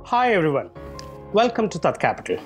Hi everyone, welcome to Tat Capital.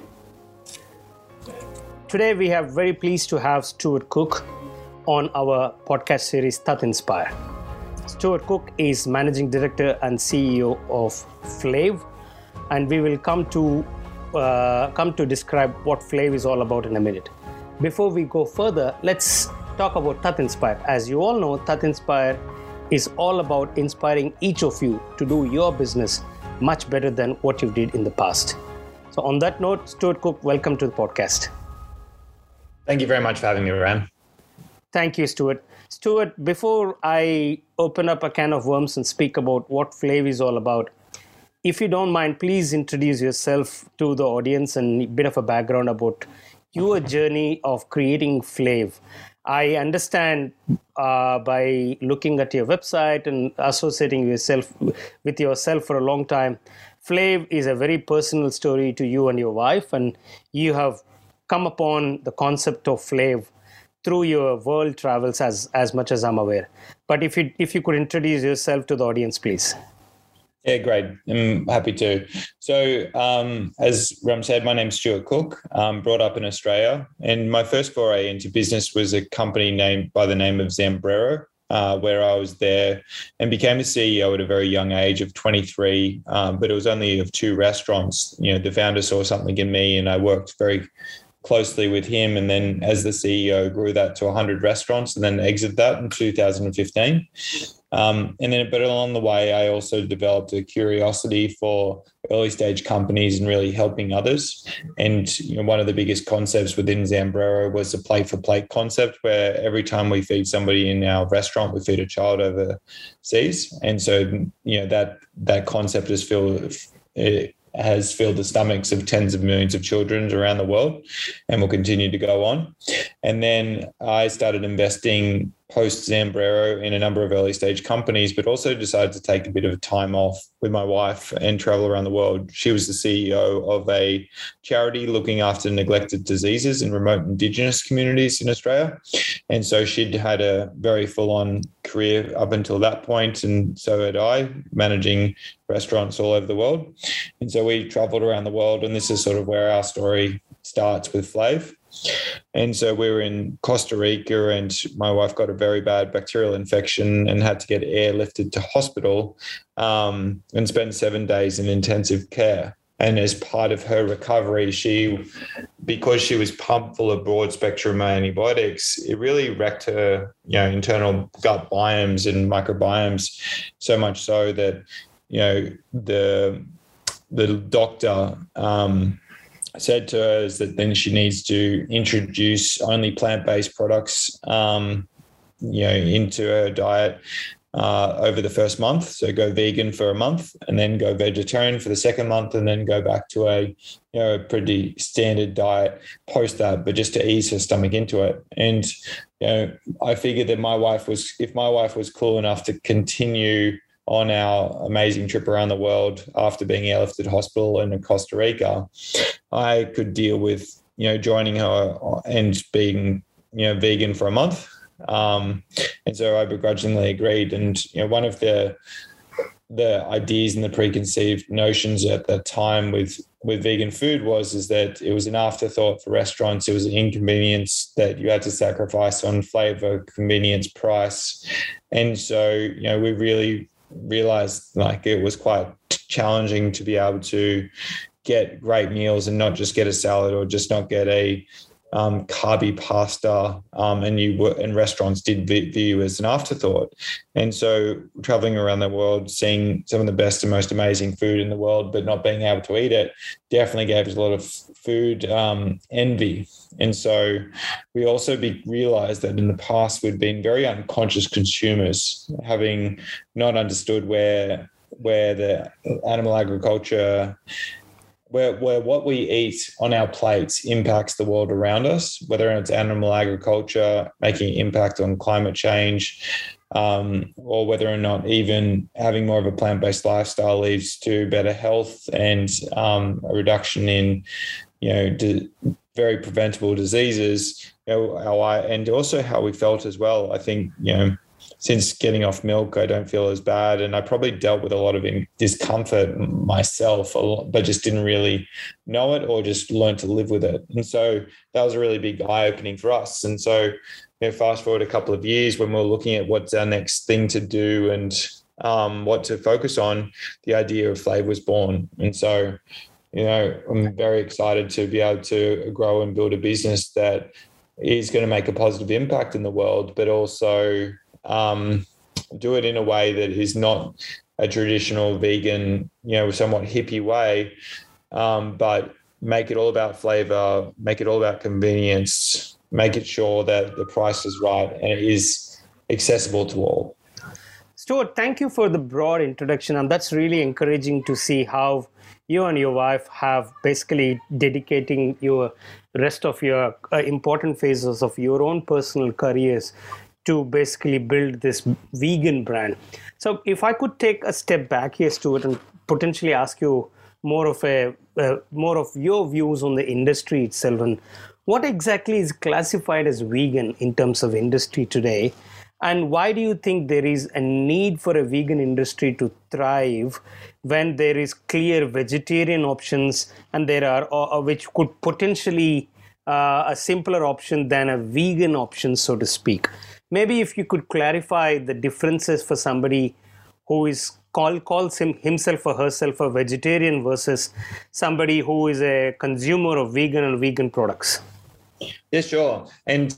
Today we are very pleased to have Stuart Cook on our podcast series Tat Inspire. Stuart Cook is Managing Director and CEO of Flave, and we will come to describe what Flave is all about in a minute. Before we go further, let's talk about Tat Inspire. As you all know, Tat Inspire is all about inspiring each of you to do your business much better than what you did in the past. So on that note, Stuart Cook, welcome to the podcast. Thank you very much for having me, Ram. Thank you, Stuart. Stuart, before I open up a can of worms and speak about what Flave is all about, if you don't mind, please introduce yourself to the audience and a bit of a background about your journey of creating Flave. I understand by looking at your website and associating with yourself for a long time, Flave is a very personal story to you and your wife, and you have come upon the concept of Flave through your world travels as much as I'm aware. But if you could introduce yourself to the audience, please. Yeah, great. I'm happy to. So, as Ram said, my name's Stuart Cook. Brought up in Australia, and my first foray into business was a company named by the name of Zambrero, where I was there and became a CEO at a very young age of 23. But it was only of 2 restaurants. You know, the founder saw something in me, and I worked very closely with him. And then, as the CEO, grew that to 100 restaurants, and then exited that in 2015. But along the way, I also developed a curiosity for early stage companies and really helping others. And one of the biggest concepts within Zambrero was the plate for plate concept, where every time we feed somebody in our restaurant, we feed a child overseas. And so, that concept has filled the stomachs of tens of millions of children around the world and will continue to go on. And then I started investing post Zambrero in a number of early stage companies, but also decided to take a bit of time off with my wife and travel around the world. She was the CEO of a charity looking after neglected diseases in remote Indigenous communities in Australia. And so she'd had a very full-on career up until that point, and so had I, managing restaurants all over the world. And so we traveled around the world, and this is sort of where our story starts with Flave. And so we were in Costa Rica, and my wife got a very bad bacterial infection and had to get airlifted to hospital and spend 7 days in intensive care. And as part of her recovery, because she was pumped full of broad spectrum antibiotics, it really wrecked her, internal gut biomes and microbiomes, so much so that, the doctor said to her is that then she needs to introduce only plant-based products, into her diet over the first month. So go vegan for a month, and then go vegetarian for the second month, and then go back to a pretty standard diet post that, but just to ease her stomach into it. And I figured that if my wife was cool enough to continue on our amazing trip around the world after being airlifted to hospital in Costa Rica, I could deal with, joining her and being, vegan for a month. And so I begrudgingly agreed. And, one of the ideas and the preconceived notions at that time with vegan food is that it was an afterthought for restaurants. It was an inconvenience that you had to sacrifice on flavor, convenience, price. And so, we really realized it was quite challenging to be able to get great meals and not just get a salad or just not get a carby pasta, and restaurants did view as an afterthought. And so traveling around the world, seeing some of the best and most amazing food in the world, but not being able to eat it, definitely gave us a lot of food envy. And so we also realized that in the past we'd been very unconscious consumers, having not understood where the animal agriculture, where what we eat on our plates impacts the world around us, whether it's animal agriculture making an impact on climate change, or whether or not even having more of a plant-based lifestyle leads to better health and a reduction in, very preventable diseases, and also how we felt as well. I think, since getting off milk, I don't feel as bad. And I probably dealt with a lot of discomfort myself, but just didn't really know it or just learned to live with it. And so that was a really big eye-opening for us. And so, fast forward a couple of years when we're looking at what's our next thing to do and what to focus on, the idea of Flav was born. And so, I'm very excited to be able to grow and build a business that is going to make a positive impact in the world, but also do it in a way that is not a traditional vegan, somewhat hippie way, but make it all about flavor, make it all about convenience, make it sure that the price is right and it is accessible to all. Stuart, thank you for the broad introduction. And that's really encouraging to see how you and your wife have basically dedicating your rest of your important phases of your own personal careers to basically build this vegan brand. So if I could take a step back here, Stuart, and potentially ask you more of your views on the industry itself, and what exactly is classified as vegan in terms of industry today, and why do you think there is a need for a vegan industry to thrive when there is clear vegetarian options and there are which could potentially a simpler option than a vegan option, so to speak? Maybe if you could clarify the differences for somebody who is calls himself or herself a vegetarian versus somebody who is a consumer of vegan and vegan products. Yeah, sure. And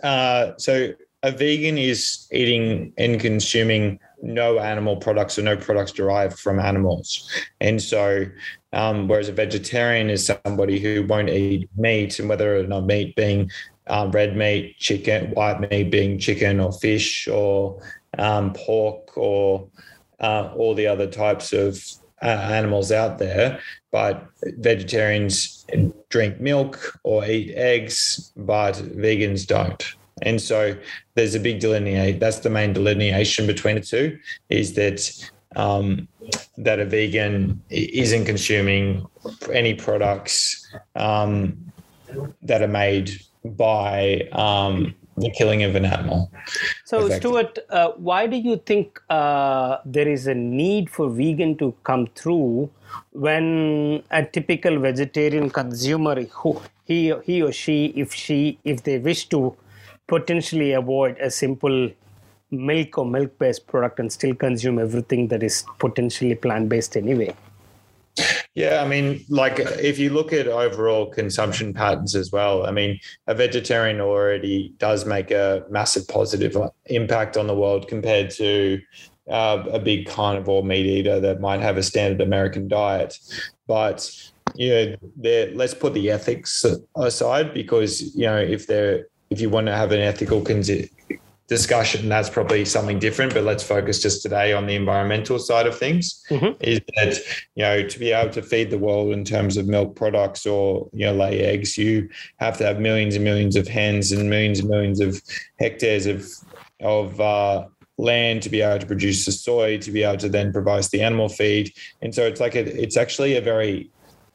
so a vegan is eating and consuming no animal products or no products derived from animals. And so whereas a vegetarian is somebody who won't eat meat, and whether or not meat being red meat, chicken, white meat being chicken or fish or pork or all the other types of animals out there. But vegetarians drink milk or eat eggs, but vegans don't. And so there's a big that's the main delineation between the two, is that that a vegan isn't consuming any products that are made by the killing of an animal. So, Stuart, why do you think there is a need for vegan to come through when a typical vegetarian consumer, he or she, if they wish to potentially avoid a simple milk or milk-based product and still consume everything that is potentially plant-based anyway? Yeah, I mean, like if you look at overall consumption patterns as well, I mean, a vegetarian already does make a massive positive impact on the world compared to a big carnivore meat eater that might have a standard American diet. But, let's put the ethics aside, because, if you want to have an ethical discussion, that's probably something different, but let's focus just today on the environmental side of things. Mm-hmm. Is that, to be able to feed the world in terms of milk products or, lay eggs, you have to have millions and millions of hens and millions of hectares of land to be able to produce the soy, to be able to then provide the animal feed. And so it's actually a very,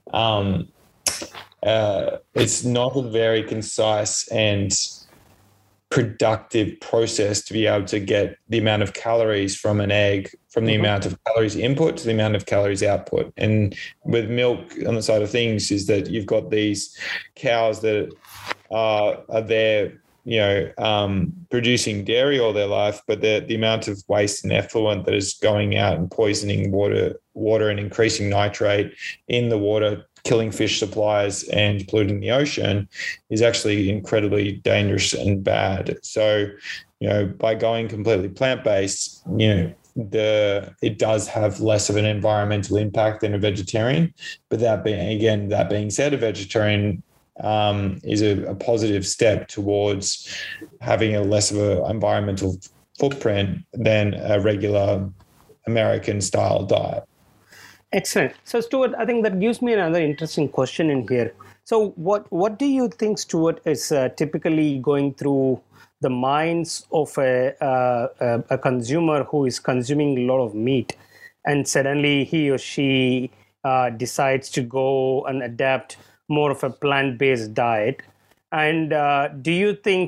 it's not a very concise and productive process to be able to get the amount of calories from an egg, from the mm-hmm. amount of calories input to the amount of calories output. And with milk on the side of things is that you've got these cows that are there, producing dairy all their life, but the amount of waste and effluent that is going out and poisoning water and increasing nitrate in the water, killing fish supplies and polluting the ocean is actually incredibly dangerous and bad. So, by going completely plant-based, it does have less of an environmental impact than a vegetarian. But that being said, a vegetarian is a positive step towards having a less of an environmental footprint than a regular American style diet. Excellent. So, Stuart, I think that gives me another interesting question in here. So what do you think, Stuart, is typically going through the minds of a consumer who is consuming a lot of meat, and suddenly he or she decides to go and adapt more of a plant-based diet? And do you think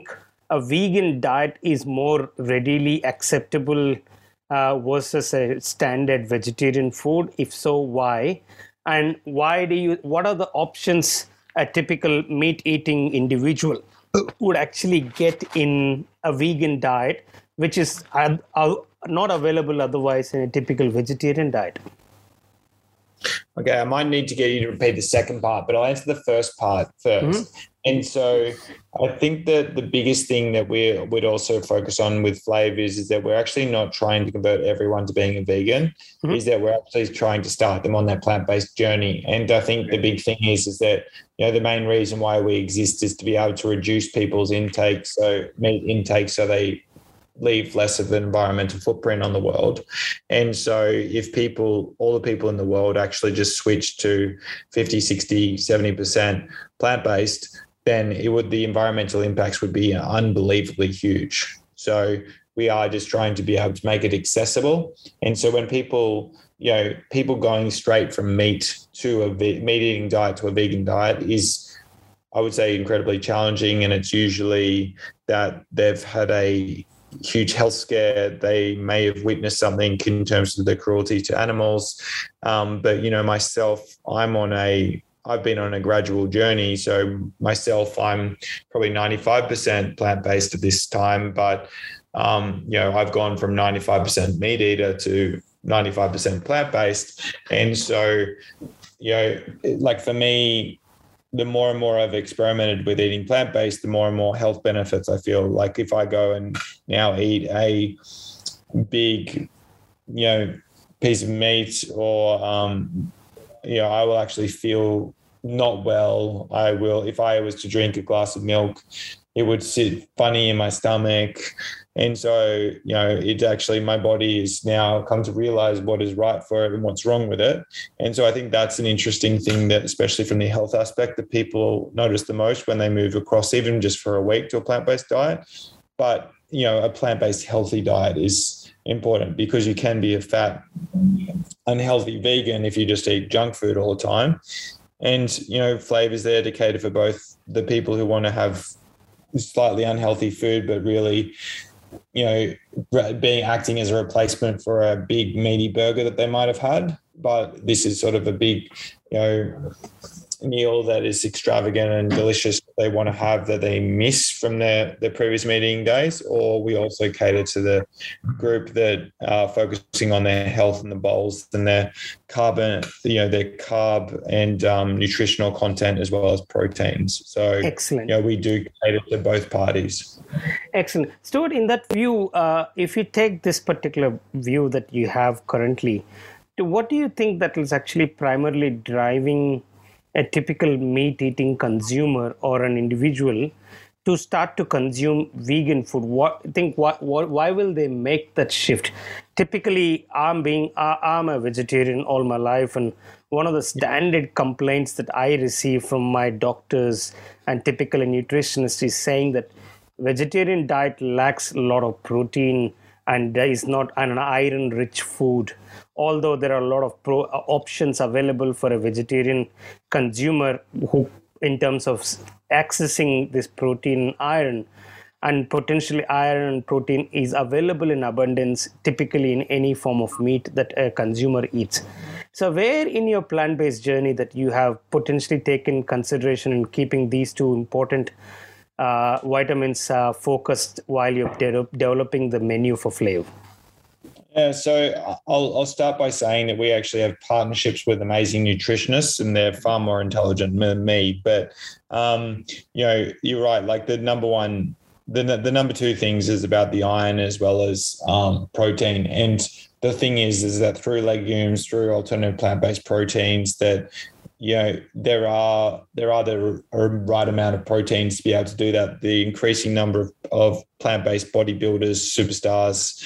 a vegan diet is more readily acceptable versus a standard vegetarian food? If so, why? And what are the options a typical meat eating individual would actually get in a vegan diet, which is not available otherwise in a typical vegetarian diet? Okay, I might need to get you to repeat the second part, but I'll answer the first part first. Mm-hmm. And so I think that the biggest thing that we would also focus on with flavors is that we're actually not trying to convert everyone to being a vegan, mm-hmm. is that we're actually trying to start them on that plant-based journey. And I think the big thing is that, the main reason why we exist is to be able to reduce people's meat intake, so they leave less of an environmental footprint on the world. And so if all the people in the world actually just switch to 50, 60, 70% plant-based, then the environmental impacts would be unbelievably huge. So we are just trying to be able to make it accessible. And so when people going straight from meat eating diet to a vegan diet is, I would say, incredibly challenging. And it's usually that they've had a huge health scare. They may have witnessed something in terms of the cruelty to animals. But, myself, I've been on a gradual journey. So myself, I'm probably 95% plant-based at this time, but, I've gone from 95% meat eater to 95% plant-based. And so, for me, the more and more I've experimented with eating plant-based, the more and more health benefits I feel. Like if I go and now eat a big, piece of meat, or, I will actually feel not well. If I was to drink a glass of milk, it would sit funny in my stomach. And so, it's actually, my body is now come to realize what is right for it and what's wrong with it. And so I think that's an interesting thing that, especially from the health aspect, that people notice the most when they move across, even just for a week, to a plant-based diet. But, a plant-based healthy diet is important, because you can be a fat, unhealthy vegan if you just eat junk food all the time. And, flavors there to cater for both the people who want to have slightly unhealthy food, but really, acting as a replacement for a big meaty burger that they might have had. But this is sort of a big, meal that is extravagant and delicious that they want to have, that they miss from their previous meat eating days. Or we also cater to the group that are focusing on their health and the bowls and their their carb and nutritional content, as well as proteins. So excellent. We do cater to both parties. Excellent. Stuart, in that view, if you take this particular view that you have currently, what do you think that is actually primarily driving a typical meat-eating consumer or an individual to start to consume vegan food? Why will they make that shift? Typically, I'm a vegetarian all my life, and one of the standard complaints that I receive from my doctors and typical nutritionists is saying that vegetarian diet lacks a lot of protein and is not an iron-rich food. Although there are a lot of options available for a vegetarian consumer who, in terms of accessing this protein, iron, and potentially iron and protein is available in abundance, typically in any form of meat that a consumer eats. So where in your plant-based journey that you have potentially taken consideration in keeping these two important vitamins focused while you're developing the menu for Flav? Yeah, so I'll start by saying that we actually have partnerships with amazing nutritionists, and they're far more intelligent than me. But you're right. Like the number two things is about the iron as well as protein. And the thing is that through legumes, through alternative plant-based proteins, that there are the right amount of proteins to be able to do that. The increasing number of plant-based bodybuilders, superstars,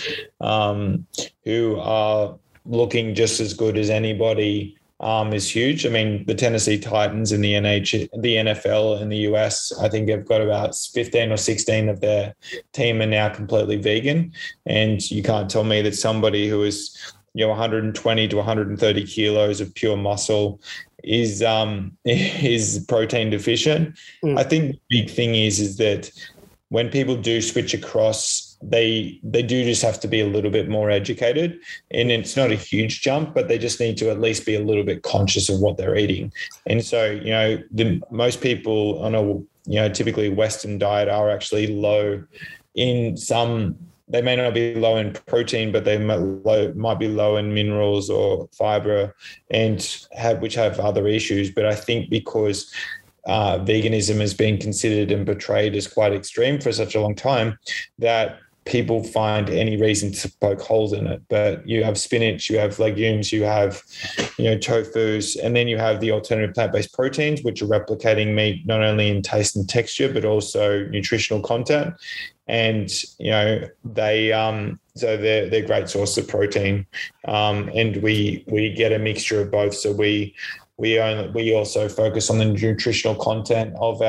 who are looking just as good as anybody is huge. I mean, the Tennessee Titans in the NFL in the US, I think have got about 15 or 16 of their team are now completely vegan. And you can't tell me that somebody who is 120 to 130 kilos of pure muscle is protein deficient. I think the big thing is that when people do switch across, they do just have to be a little bit more educated, and it's not a huge jump, but they just need to at least be a little bit conscious of what they're eating. And so, most people on a typically Western diet are actually low in some. They may not be low in protein, but they might be low in minerals or fiber, which have other issues. But I think because veganism has been considered and portrayed as quite extreme for such a long time, that people find any reason to poke holes in it. But you have spinach, you have legumes, you have, tofus, and then you have the alternative plant-based proteins, which are replicating meat not only in taste and texture, but also nutritional content. And, so they're great source of protein. And we get a mixture of both. So we also focus on the nutritional content of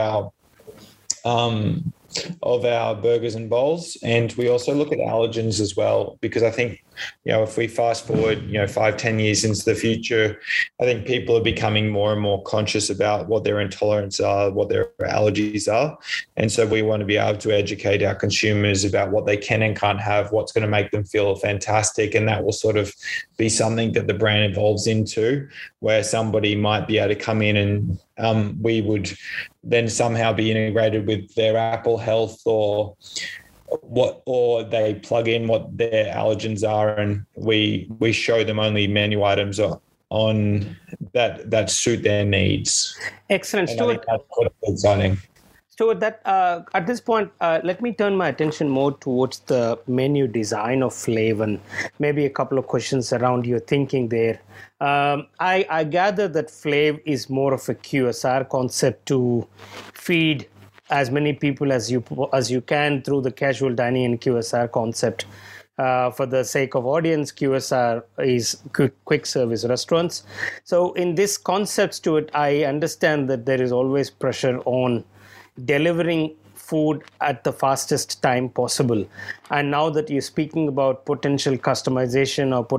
our burgers and bowls. And we also look at allergens as well, because I think, if we fast forward, 5-10 years into the future, I think people are becoming more and more conscious about what their intolerances are, what their allergies are. And so we want to be able to educate our consumers about what they can and can't have, what's going to make them feel fantastic. And that will sort of be something that the brand evolves into, where somebody might be able to come in and we would then somehow be integrated with their Apple Health or they plug in what their allergens are, and we show them only menu items on that suit their needs. Excellent, and Stuart. I think that's what's exciting. Stuart, that at this point, let me turn my attention more towards the menu design of Flav, and maybe a couple of questions around your thinking there. I gather that Flav is more of a QSR concept to feed as many people as you can through the casual dining and QSR concept. For the sake of audience, QSR is quick service restaurants. So in this concept, Stuart, I understand that there is always pressure on delivering food at the fastest time possible. And now that you're speaking about potential customization or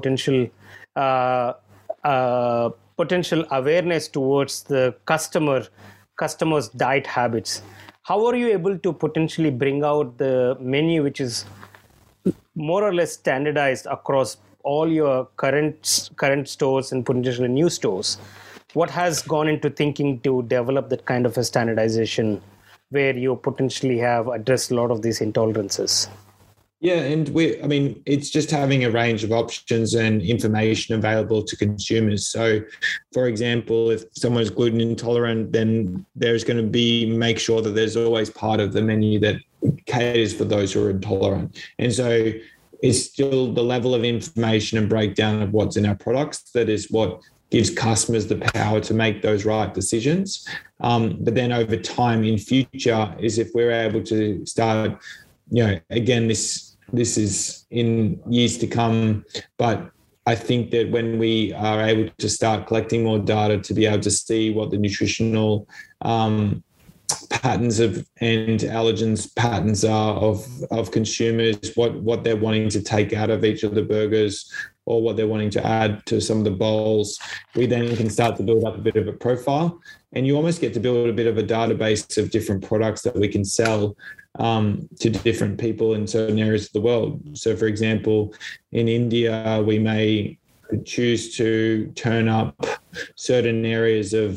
potential awareness towards the customer's diet habits, how are you able to potentially bring out the menu which is more or less standardized across all your current stores and potentially new stores? What has gone into thinking to develop that kind of a standardization where you potentially have addressed a lot of these intolerances? Yeah, and it's just having a range of options and information available to consumers. So, for example, if someone's gluten intolerant, then there's going to make sure that there's always part of the menu that caters for those who are intolerant. And so it's still the level of information and breakdown of what's in our products that is what gives customers the power to make those right decisions. But then over time in future is if we're able to start, again, this is in years to come, but I think that when we are able to start collecting more data to be able to see what the nutritional patterns and allergens patterns are of consumers, what they're wanting to take out of each of the burgers or what they're wanting to add to some of the bowls, we then can start to build up a bit of a profile. And you almost get to build a bit of a database of different products that we can sell to different people in certain areas of the world. So, for example, in India, we may choose to turn up certain areas of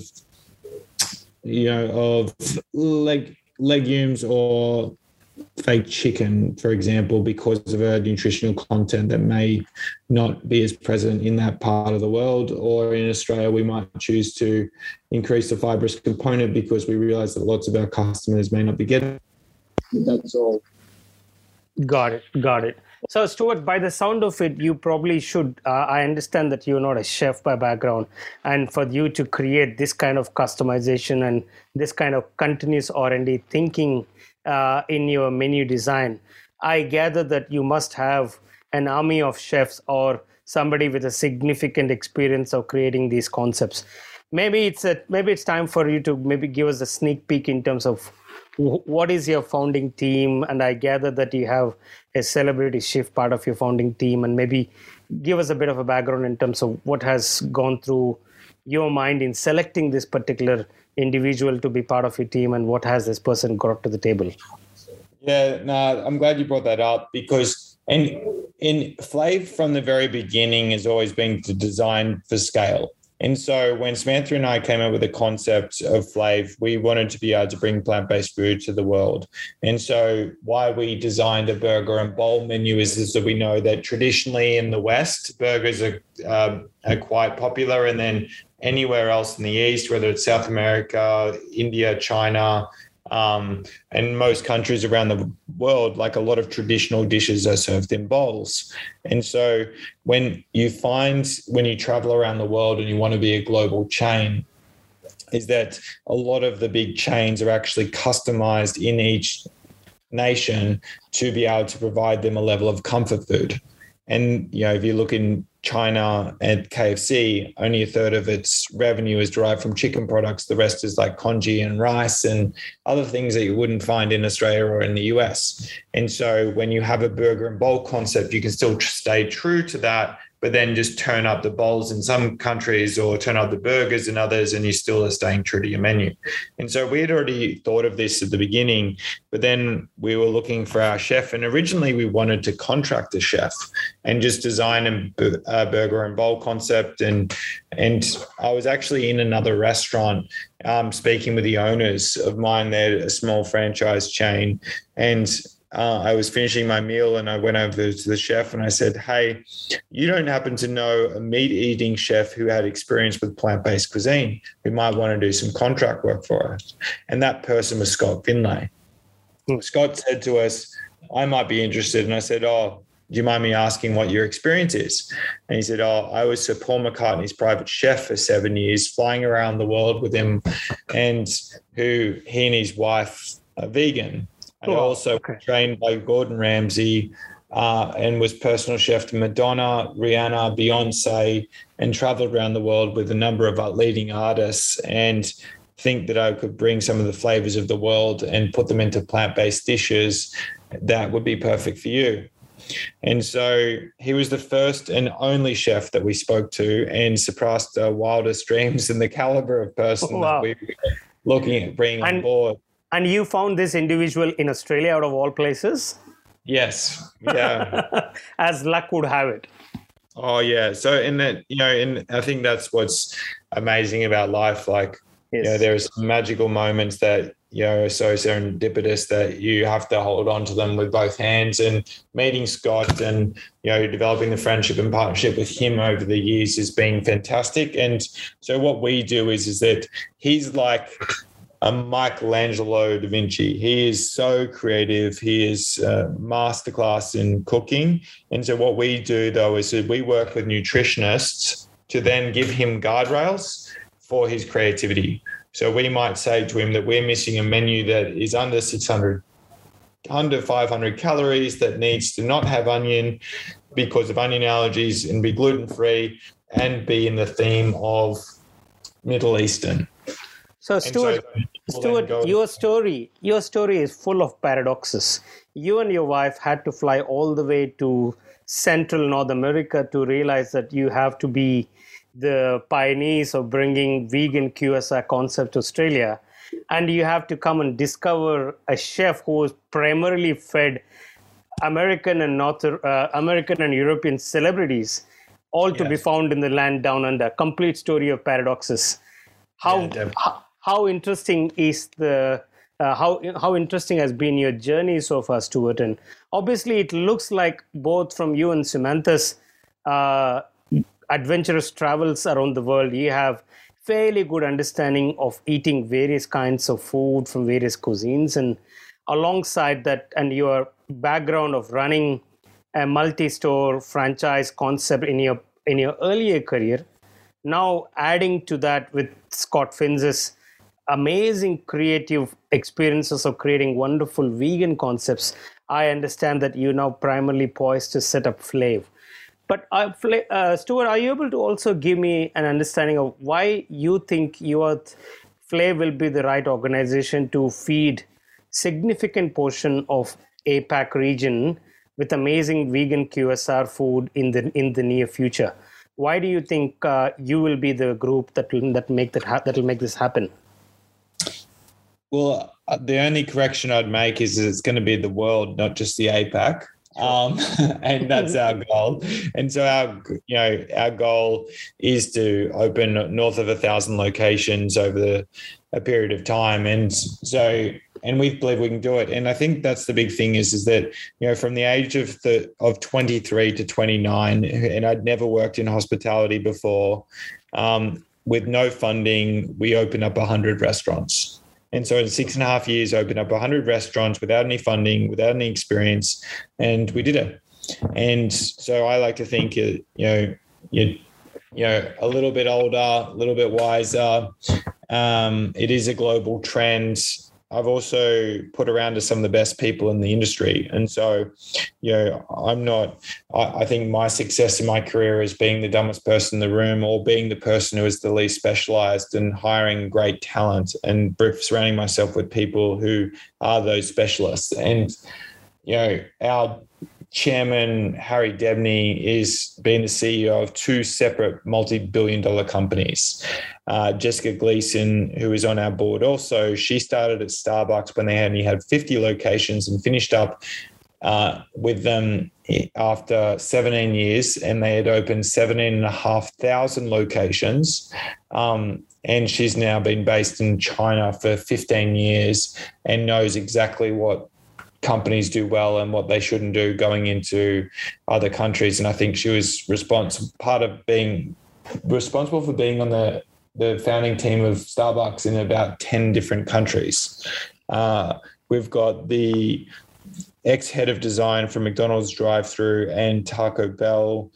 legumes or fake chicken, for example, because of a nutritional content that may not be as present in that part of the world. Or in Australia, we might choose to increase the fibrous component because we realize that lots of our customers may not be getting. That's all. Got it. So, Stuart, by the sound of it, you probably should, I understand that you're not a chef by background, and for you to create this kind of customization and this kind of continuous R&D thinking in your menu design, I gather that you must have an army of chefs or somebody with a significant experience of creating these concepts. Maybe it's time for you to maybe give us a sneak peek in terms of what is your founding team, and I gather that you have a celebrity chef part of your founding team, and maybe give us a bit of a background in terms of what has gone through your mind in selecting this particular individual to be part of your team, and what has this person brought to the table. Yeah, no, I'm glad you brought that up because in Flav from the very beginning has always been to design for scale. And so when Samantha and I came up with the concept of Flav, we wanted to be able to bring plant-based food to the world. And so why we designed a burger and bowl menu is that we know that traditionally in the West, burgers are quite popular. And then anywhere else in the East, whether it's South America, India, China, and most countries around the world, like a lot of traditional dishes are served in bowls. And so when you travel around the world and you want to be a global chain, is that a lot of the big chains are actually customized in each nation to be able to provide them a level of comfort food. And, if you look in China and KFC, only a third of its revenue is derived from chicken products. The rest is like congee and rice and other things that you wouldn't find in Australia or in the US. And so when you have a burger and bowl concept, you can still stay true to that, but then just turn up the bowls in some countries or turn up the burgers in others, and you still are staying true to your menu. And so we had already thought of this at the beginning, but then we were looking for our chef, and originally we wanted to contract a chef and just design a burger and bowl concept. And I was actually in another restaurant speaking with the owners of mine. They're a small franchise chain, and I was finishing my meal and I went over to the chef and I said, "Hey, you don't happen to know a meat-eating chef who had experience with plant-based cuisine who might want to do some contract work for us?" And that person was Scott Finlay. Scott said to us, "I might be interested." And I said, "Oh, do you mind me asking what your experience is?" And he said, "Oh, I was Sir Paul McCartney's private chef for 7 years, flying around the world with him, and he and his wife are vegan. I also trained by Gordon Ramsay and was personal chef to Madonna, Rihanna, Beyonce, and traveled around the world with a number of leading artists, and think that I could bring some of the flavors of the world and put them into plant-based dishes that would be perfect for you." And so he was the first and only chef that we spoke to, and surpassed our wildest dreams and the caliber of person that we were looking at bringing on board. And you found this individual in Australia, out of all places? Yes. Yeah. As luck would have it. Oh, yeah. So, and I think that's what's amazing about life. Like, there are some magical moments that, are so serendipitous that you have to hold on to them with both hands. And meeting Scott and, developing the friendship and partnership with him over the years has been fantastic. And so what we do is that he's like a Michelangelo da Vinci. He is so creative. He is a masterclass in cooking. And so what we do, though, is that we work with nutritionists to then give him guardrails for his creativity. So we might say to him that we're missing a menu that is under 600, under 500 calories, that needs to not have onion because of onion allergies, and be gluten-free, and be in the theme of Middle Eastern. So Stuart, your story is full of paradoxes. You and your wife had to fly all the way to Central North America to realize that you have to be the pioneers of bringing vegan QSR concept to Australia, and you have to come and discover a chef who is primarily fed American and European celebrities, all to be found in the land down under. Complete story of paradoxes. How interesting is how interesting has been your journey so far, Stuart? And obviously, it looks like both from you and Samantha's adventurous travels around the world, you have fairly good understanding of eating various kinds of food from various cuisines, and alongside that, and your background of running a multi-store franchise concept in your earlier career, now adding to that with Scott Finn's amazing creative experiences of creating wonderful vegan concepts, I understand that you're now primarily poised to set up Flav. But Stuart, are you able to also give me an understanding of why you think Flav will be the right organization to feed significant portion of APAC region with amazing vegan QSR food in the near future? Why do you think you will be the group that will make this happen? Well, the only correction I'd make is it's going to be the world, not just the APAC. And that's our goal. And so our goal is to open north of 1,000 locations over a period of time. And we believe we can do it. And I think that's the big thing is that, from the age of 23 to 29, and I'd never worked in hospitality before, with no funding, we opened up 100 restaurants. And so in 6.5 years, opened up 100 restaurants without any funding, without any experience, and we did it. And so I like to think, you're a little bit older, a little bit wiser. It is a global trend. I've also put around to some of the best people in the industry. And so, I think my success in my career is being the dumbest person in the room or being the person who is the least specialized and hiring great talent and surrounding myself with people who are those specialists. And, our chairman, Harry Debney, is being the CEO of two separate multi-billion-dollar companies. Jessica Gleason, who is on our board also, she started at Starbucks when they only had 50 locations and finished up with them after 17 years, and they had opened 17,500 locations. And she's now been based in China for 15 years and knows exactly what companies do well and what they shouldn't do going into other countries. And I think she was responsible for being on the founding team of Starbucks in about 10 different countries. We've got the ex-head of design for McDonald's drive-through and Taco Bell,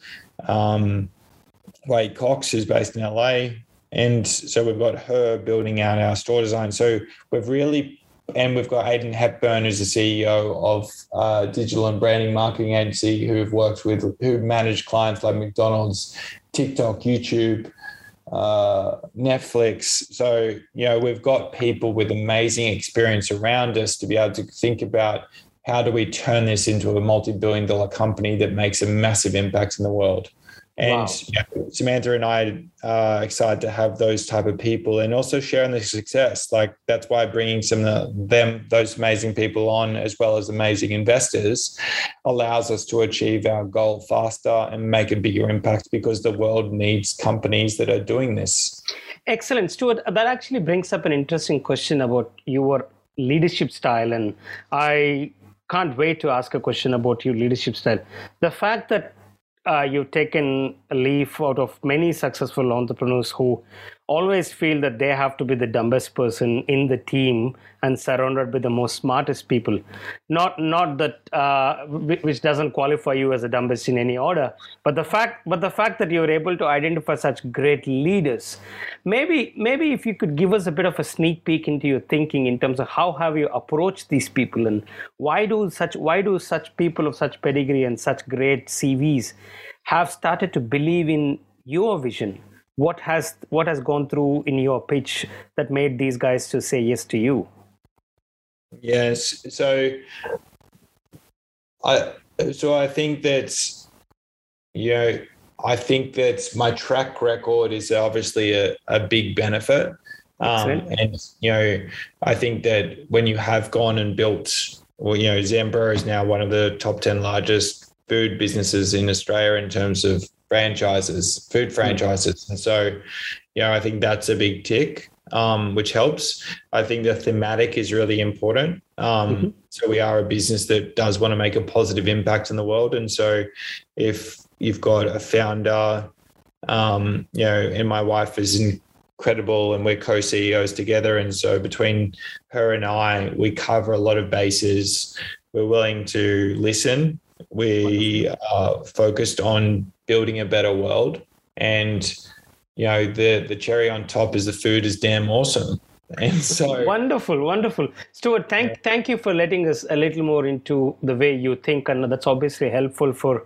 Wade Cox, who's based in LA. And so we've got her building out our store design. So we've got Aidan Hepburn, who's the CEO of digital and branding marketing agency, who managed clients like McDonald's, TikTok, YouTube, Netflix. So, we've got people with amazing experience around us to be able to think about how do we turn this into a multi-billion-dollar company that makes a massive impact in the world. And wow. Samantha and I are excited to have those type of people and also sharing the success. Like that's why bringing those amazing people on, as well as amazing investors, allows us to achieve our goal faster and make a bigger impact because the world needs companies that are doing this. Excellent, Stuart. That actually brings up an interesting question about your leadership style. And I can't wait to ask a question about your leadership style. The fact that you've taken a leaf out of many successful entrepreneurs who always feel that they have to be the dumbest person in the team and surrounded by the most smartest people. Not that which doesn't qualify you as the dumbest in any order, but the fact that you're able to identify such great leaders. Maybe if you could give us a bit of a sneak peek into your thinking in terms of how have you approached these people and why do such people of such pedigree and such great CVs have started to believe in your vision? What has gone through in your pitch that made these guys to say yes to you? Yes. So I think that, I think that my track record is obviously a big benefit. And, I think that when you have gone and built, Zambra is now one of the top 10 largest food businesses in Australia in terms of food franchises. And so, I think that's a big tick, which helps. I think the thematic is really important. So we are a business that does want to make a positive impact in the world. And so if you've got a founder, and my wife is incredible and we're co-CEOs together. And so between her and I, we cover a lot of bases. We're willing to listen. We are focused on building a better world, and the cherry on top is the food is damn awesome. And so wonderful, Stuart. Thank you for letting us a little more into the way you think, and that's obviously helpful for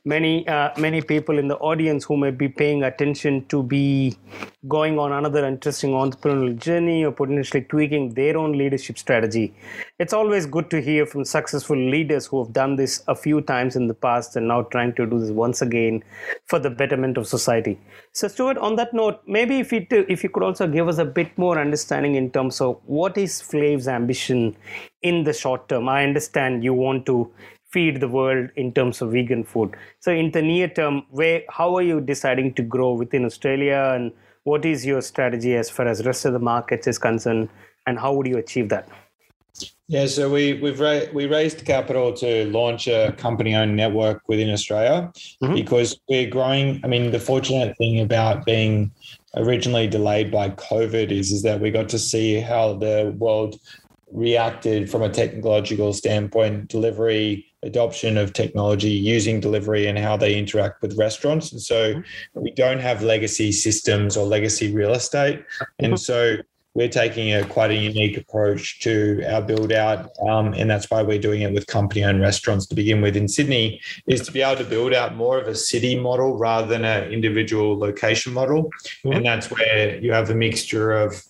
many people in the audience who may be paying attention to be going on another interesting entrepreneurial journey or potentially tweaking their own leadership strategy. It's always good to hear from successful leaders who have done this a few times in the past and now trying to do this once again for the betterment of society. So Stuart, on that note, maybe if you could also give us a bit more understanding in terms of what is Flav's ambition in the short term. I understand you want to feed the world in terms of vegan food. So in the near term, how are you deciding to grow within Australia, and what is your strategy as far as rest of the markets is concerned, and how would you achieve that? Yeah, so we raised capital to launch a company-owned network within Australia because we're growing. I mean, the fortunate thing about being originally delayed by COVID is that we got to see how the world reacted from a technological standpoint, delivery, adoption of technology, using delivery, and how they interact with restaurants. And so we don't have legacy systems or legacy real estate. And so we're taking quite a unique approach to our build out. And that's why we're doing it with company-owned restaurants to begin with in Sydney, is to be able to build out more of a city model rather than an individual location model. And that's where you have a mixture of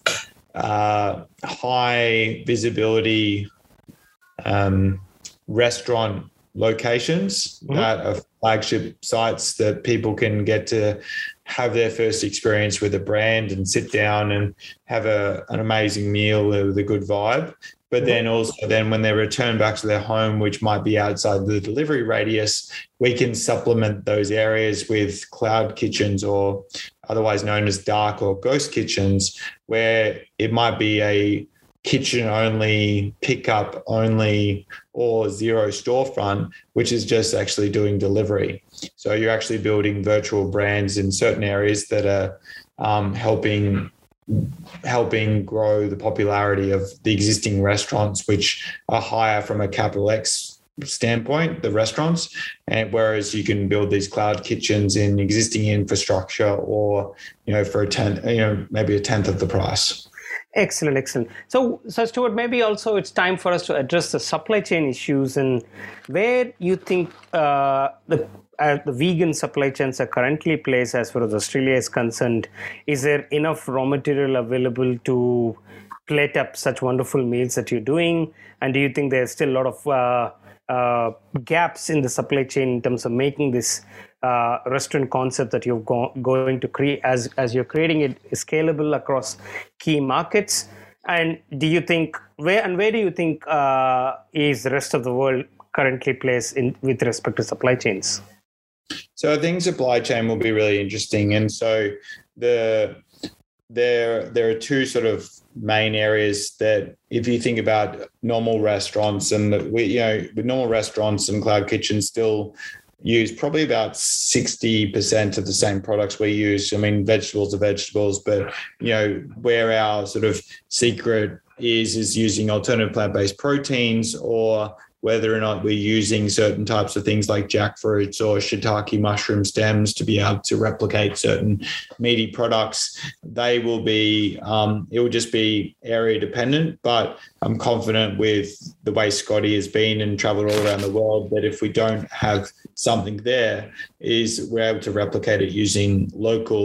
high visibility restaurant locations that are flagship sites that people can get to have their first experience with a brand and sit down and have an amazing meal with a good vibe. But then also when they return back to their home, which might be outside the delivery radius, we can supplement those areas with cloud kitchens, or otherwise known as dark or ghost kitchens, where it might be a kitchen only, pickup only, or zero storefront, which is just actually doing delivery. So you're actually building virtual brands in certain areas that are helping grow the popularity of the existing restaurants, which are higher from a capital X standpoint, the restaurants, and whereas you can build these cloud kitchens in existing infrastructure, or for maybe a tenth of the price. Excellent. So Stuart, maybe also it's time for us to address the supply chain issues and where you think the vegan supply chains are currently placed as far as Australia is concerned. Is there enough raw material available to plate up such wonderful meals that you're doing? And do you think there's still a lot of gaps in the supply chain in terms of making this restaurant concept that you're going to create as you're creating it scalable across key markets? And do you think where do you think is the rest of the world currently placed with respect to supply chains? So I think supply chain will be really interesting, and so there are two sort of main areas that, if you think about normal restaurants, and with normal restaurants and cloud kitchens still use probably about 60% of the same products we use. I mean, vegetables are vegetables, but where our sort of secret is using alternative plant-based proteins, or whether or not we're using certain types of things like jackfruits or shiitake mushroom stems to be able to replicate certain meaty products. They will be, it will just be area dependent, but I'm confident with the way Scotty has been and traveled all around the world that if we don't have something there, we're able to replicate it using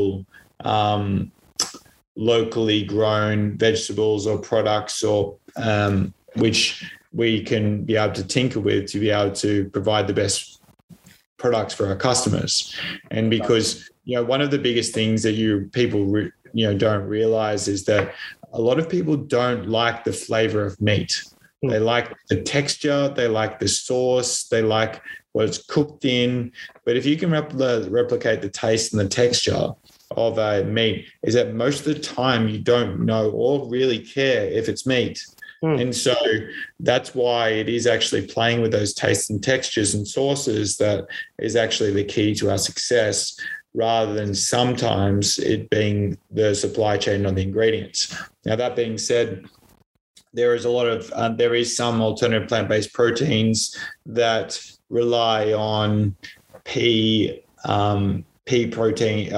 locally grown vegetables or products, or which we can be able to tinker with to be able to provide the best products for our customers. And because, one of the biggest things that people don't realize is that a lot of people don't like the flavor of meat. They like the texture, they like the sauce, they like what it's cooked in. But if you can replicate the taste and the texture of a meat, is that most of the time you don't know or really care if it's meat. And so that's why it is actually playing with those tastes and textures and sauces that is actually the key to our success, rather than sometimes it being the supply chain on the ingredients. Now, that being said, there is some alternative plant-based proteins that rely on pea protein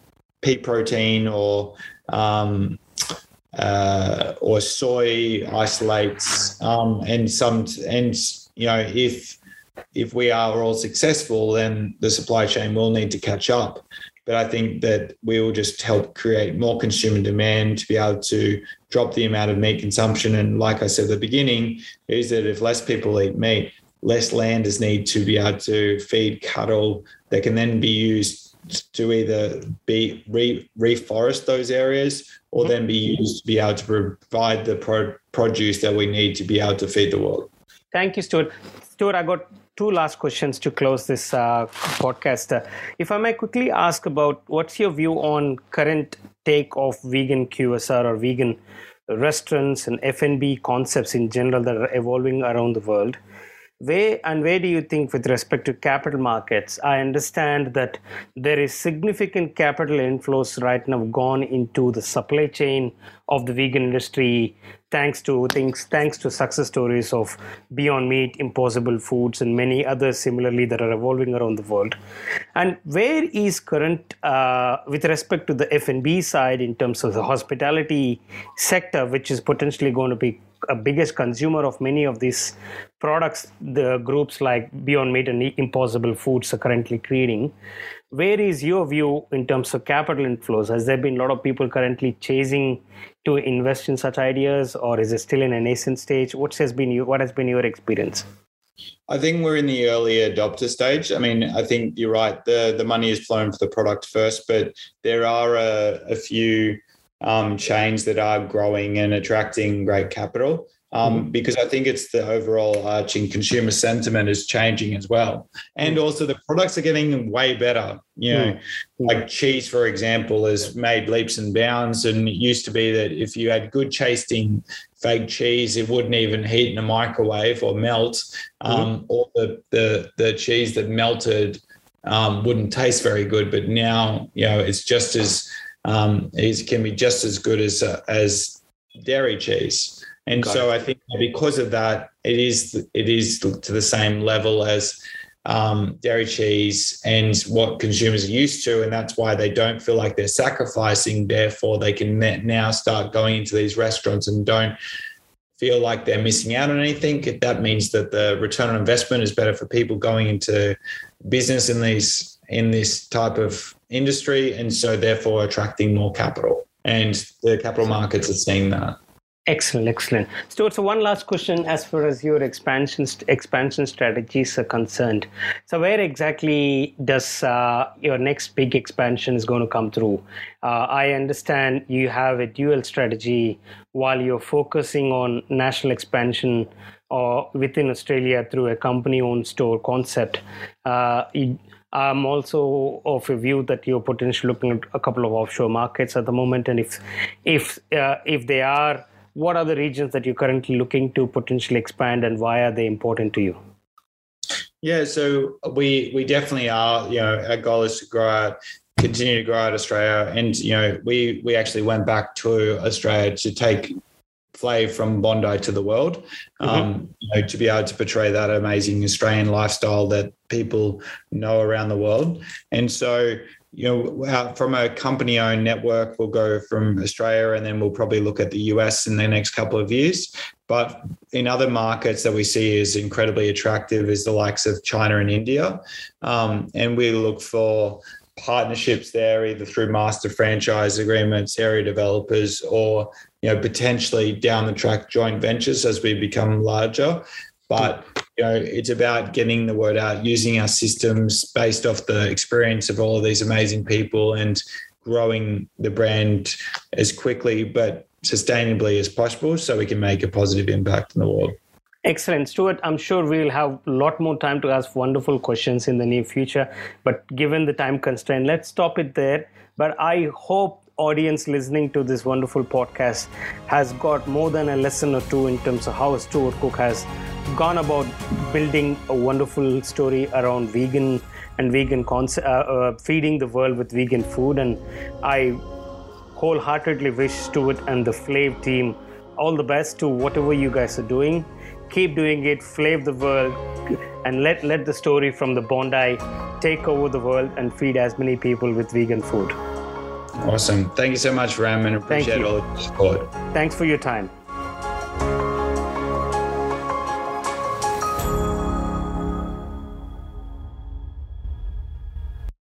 or soy isolates, if if we are all successful, then the supply chain will need to catch up. But I think that we will just help create more consumer demand to be able to drop the amount of meat consumption. And like I said at the beginning, is that if less people eat meat, less land is needed to be able to feed cattle that can then be used to either be reforest those areas or then be used to be able to provide the produce that we need to be able to feed the world. Thank you, Stuart. Stuart, I got two last questions to close this podcast. If I may quickly ask about what's your view on current take of vegan QSR or vegan restaurants and F&B concepts in general that are evolving around the world? Where do you think with respect to capital markets? I understand that there is significant capital inflows right now gone into the supply chain of the vegan industry, thanks to success stories of Beyond Meat, Impossible Foods, and many others similarly that are evolving around the world. And where is current, with respect to the F&B side in terms of the hospitality sector, which is potentially going to be a biggest consumer of many of these products, the groups like Beyond Meat and Impossible Foods are currently creating. Where is your view in terms of capital inflows? Has there been a lot of people currently chasing to invest in such ideas, or is it still in a nascent stage? What has been your experience? I think we're in the early adopter stage. I mean, I think you're right. The money is flowing for the product first, but there are a few chains that are growing and attracting great capital because I think it's the overall arching consumer sentiment is changing as well. And also the products are getting way better. You know, like cheese, for example, has made leaps and bounds. And it used to be that if you had good tasting fake cheese, it wouldn't even heat in a microwave or melt, or the cheese that melted wouldn't taste very good. But now, you know, it's just as it can be just as good as dairy cheese. And so I think because of that, it is to the same level as dairy cheese and what consumers are used to. And that's why they don't feel like they're sacrificing. Therefore, they can now start going into these restaurants and don't feel like they're missing out on anything. That means that the return on investment is better for people going into business in this type of industry, and so therefore attracting more capital. And the capital markets are seeing that. Excellent. Stuart, so one last question as far as your expansion strategies are concerned. So where exactly does your next big expansion is going to come through? I understand you have a dual strategy while you're focusing on national expansion or within Australia through a company-owned store concept. I'm also of a view that you're potentially looking at a couple of offshore markets at the moment, and if they are, what are the regions that you're currently looking to potentially expand, and why are they important to you? Yeah, so we definitely are. You know, our goal is to continue to grow out Australia, and you know, we actually went back to Australia to take Flav from Bondi to the world, you know, to be able to portray that amazing Australian lifestyle that people know around the world. And so, you know, from a company-owned network, we'll go from Australia, and then we'll probably look at the US in the next couple of years. But in other markets that we see is incredibly attractive is the likes of China and India. And we look for partnerships there, either through master franchise agreements, area developers, or, you know, potentially down the track joint ventures as we become larger. But, you know, it's about getting the word out, using our systems based off the experience of all of these amazing people, and growing the brand as quickly but sustainably as possible so we can make a positive impact in the world. Excellent. Stuart, I'm sure we'll have a lot more time to ask wonderful questions in the near future, but given the time constraint, let's stop it there. But I hope audience listening to this wonderful podcast has got more than a lesson or two in terms of how Stuart Cook has gone about building a wonderful story around vegan and feeding the world with vegan food. And I wholeheartedly wish Stuart and the Flav team all the best to whatever you guys are doing. Keep doing it, Flav the world, and let the story from the Bondi take over the world and feed as many people with vegan food. Awesome. Thank you so much, Ram, and appreciate all the support. Thanks for your time.